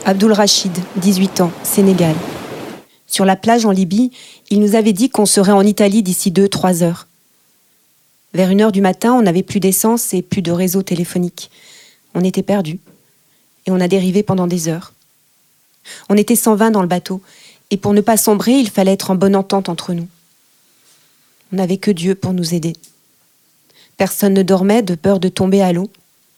Abdul Rachid, 18 ans, Sénégal. Sur la plage en Libye, il nous avait dit qu'on serait en Italie d'ici 2-3 heures. Vers 1h du matin, on n'avait plus d'essence et plus de réseau téléphonique. On était perdus. Et on a dérivé pendant des heures. On était 120 dans le bateau. Et pour ne pas sombrer, il fallait être en bonne entente entre nous. On n'avait que Dieu pour nous aider. Personne ne dormait de peur de tomber à l'eau.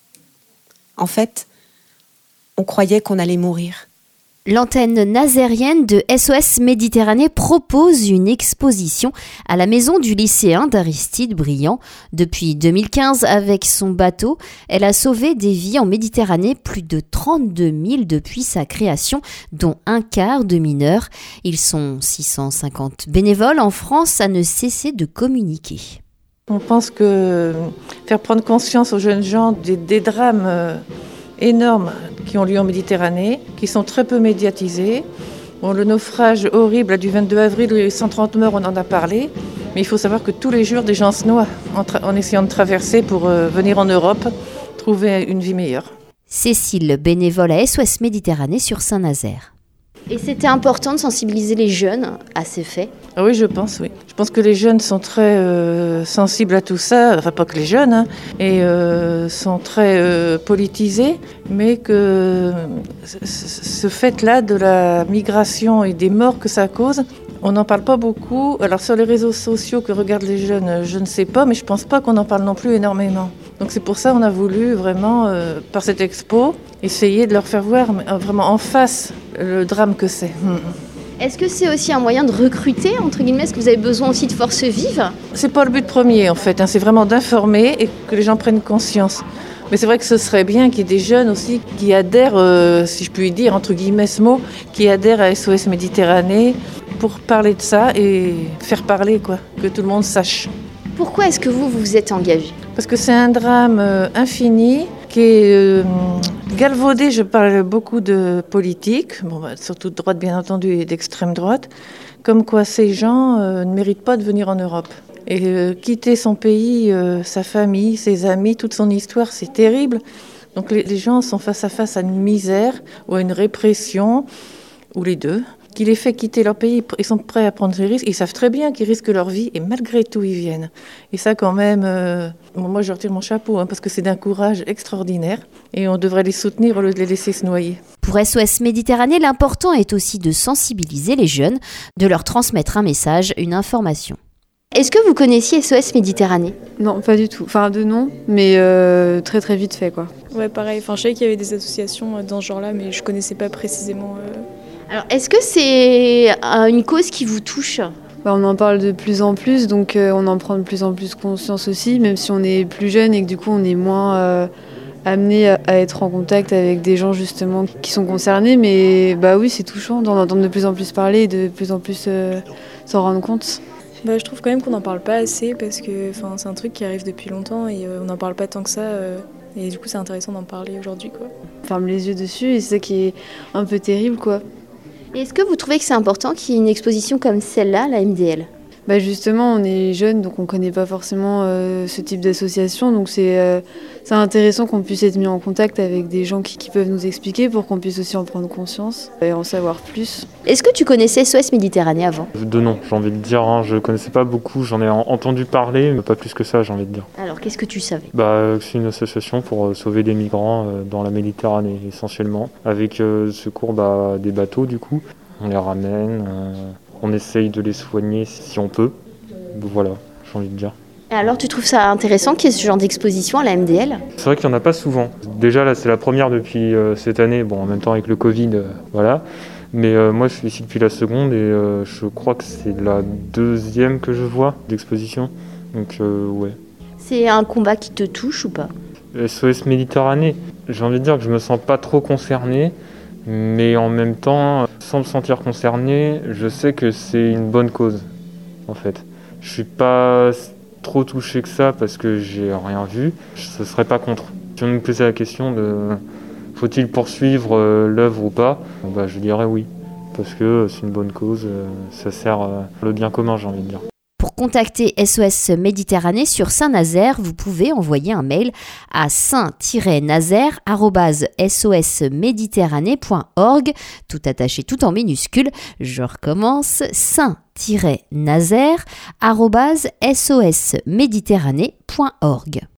En fait, on croyait qu'on allait mourir. L'antenne nazérienne de SOS Méditerranée propose une exposition à la maison du lycéen d'Aristide Briand. Depuis 2015, avec son bateau, elle a sauvé des vies en Méditerranée, plus de 32 000 depuis sa création, dont un quart de mineurs. Ils sont 650 bénévoles en France à ne cesser de communiquer. On pense que faire prendre conscience aux jeunes gens des drames énormes qui ont lieu en Méditerranée, qui sont très peu médiatisés. Bon, le naufrage horrible du 22 avril, les 130 morts, on en a parlé. Mais il faut savoir que tous les jours, des gens se noient en essayant de traverser pour venir en Europe, trouver une vie meilleure. Cécile, bénévole à SOS Méditerranée sur Saint-Nazaire. Et c'était important de sensibiliser les jeunes à ces faits? Ah oui, je pense, oui. Je pense que les jeunes sont très sensibles à tout ça, enfin pas que les jeunes, hein, et sont très politisés, mais que ce fait-là de la migration et des morts que ça cause, on n'en parle pas beaucoup. Alors sur les réseaux sociaux que regardent les jeunes, je ne sais pas, mais je ne pense pas qu'on en parle non plus énormément. Donc c'est pour ça qu'on a voulu vraiment, par cette expo, essayer de leur faire voir vraiment en face le drame que c'est. Est-ce que c'est aussi un moyen de recruter, entre guillemets? Est-ce que vous avez besoin aussi de forces vives? C'est pas le but premier en fait, hein, c'est vraiment d'informer et que les gens prennent conscience. Mais c'est vrai que ce serait bien qu'il y ait des jeunes aussi qui adhèrent, si je puis dire, entre guillemets ce mot, qui adhèrent à SOS Méditerranée pour parler de ça et faire parler, quoi, que tout le monde sache. Pourquoi est-ce que vous vous êtes engagé? Parce que c'est un drame infini qui est galvaudé. Je parle beaucoup de politique, surtout de droite bien entendu et d'extrême droite, comme quoi ces gens ne méritent pas de venir en Europe. Et quitter son pays, sa famille, ses amis, toute son histoire, c'est terrible. Donc les gens sont face à face à une misère ou à une répression, ou les deux, qui les fait quitter leur pays. Ils sont prêts à prendre des risques. Ils savent très bien qu'ils risquent leur vie et malgré tout, ils viennent. Et ça, quand même, moi, je retire mon chapeau parce que c'est d'un courage extraordinaire et on devrait les soutenir au lieu de les laisser se noyer. Pour SOS Méditerranée, l'important est aussi de sensibiliser les jeunes, de leur transmettre un message, une information. Est-ce que vous connaissiez SOS Méditerranée? Non, pas du tout. Enfin, de nom, mais très très vite fait, quoi. Ouais, pareil. Enfin, je savais qu'il y avait des associations dans ce genre-là, mais je connaissais pas précisément. Alors, est-ce que c'est une cause qui vous touche? On en parle de plus en plus, donc on en prend de plus en plus conscience aussi, même si on est plus jeune et que du coup on est moins amené à être en contact avec des gens justement qui sont concernés. Mais oui, c'est touchant d'en entendre de plus en plus parler et de plus en plus s'en rendre compte. Je trouve quand même qu'on n'en parle pas assez parce que c'est un truc qui arrive depuis longtemps et on n'en parle pas tant que ça. Et du coup, c'est intéressant d'en parler aujourd'hui, quoi. On ferme les yeux dessus et c'est ça qui est un peu terrible, quoi. Et est-ce que vous trouvez que c'est important qu'il y ait une exposition comme celle-là, à la MDL? Justement, on est jeunes, donc on ne connaît pas forcément ce type d'association. Donc c'est intéressant qu'on puisse être mis en contact avec des gens qui peuvent nous expliquer pour qu'on puisse aussi en prendre conscience et en savoir plus. Est-ce que tu connaissais SOS Méditerranée avant? De nom, j'ai envie de dire. Je ne connaissais pas beaucoup, j'en ai entendu parler, mais pas plus que ça, j'ai envie de dire. Alors, qu'est-ce que tu savais? C'est une association pour sauver des migrants dans la Méditerranée, essentiellement, avec secours des bateaux, du coup. On les ramène, on essaye de les soigner si on peut. Voilà, j'ai envie de dire. Et alors, tu trouves ça intéressant qu'il y ait ce genre d'exposition à la MDL? C'est vrai qu'il n'y en a pas souvent. Déjà, là, c'est la première depuis cette année. Bon, en même temps, avec le Covid, voilà. Mais moi, je suis ici depuis la seconde et je crois que c'est la deuxième que je vois d'exposition. Donc, ouais. C'est un combat qui te touche ou pas? SOS Méditerranée, j'ai envie de dire que je me sens pas trop concerné. Mais en même temps, sans me sentir concerné, je sais que c'est une bonne cause, en fait. Je suis pas trop touché que ça parce que j'ai rien vu. Je ne serais pas contre. Si on me posait la question de faut-il poursuivre l'œuvre ou pas, je dirais oui. Parce que c'est une bonne cause, ça sert le bien commun, j'ai envie de dire. Pour contacter SOS Méditerranée sur Saint-Nazaire, vous pouvez envoyer un mail à saint-nazaire@sosméditerranée.org, tout attaché, tout en minuscules. Je recommence, saint-nazaire@sosméditerranée.org.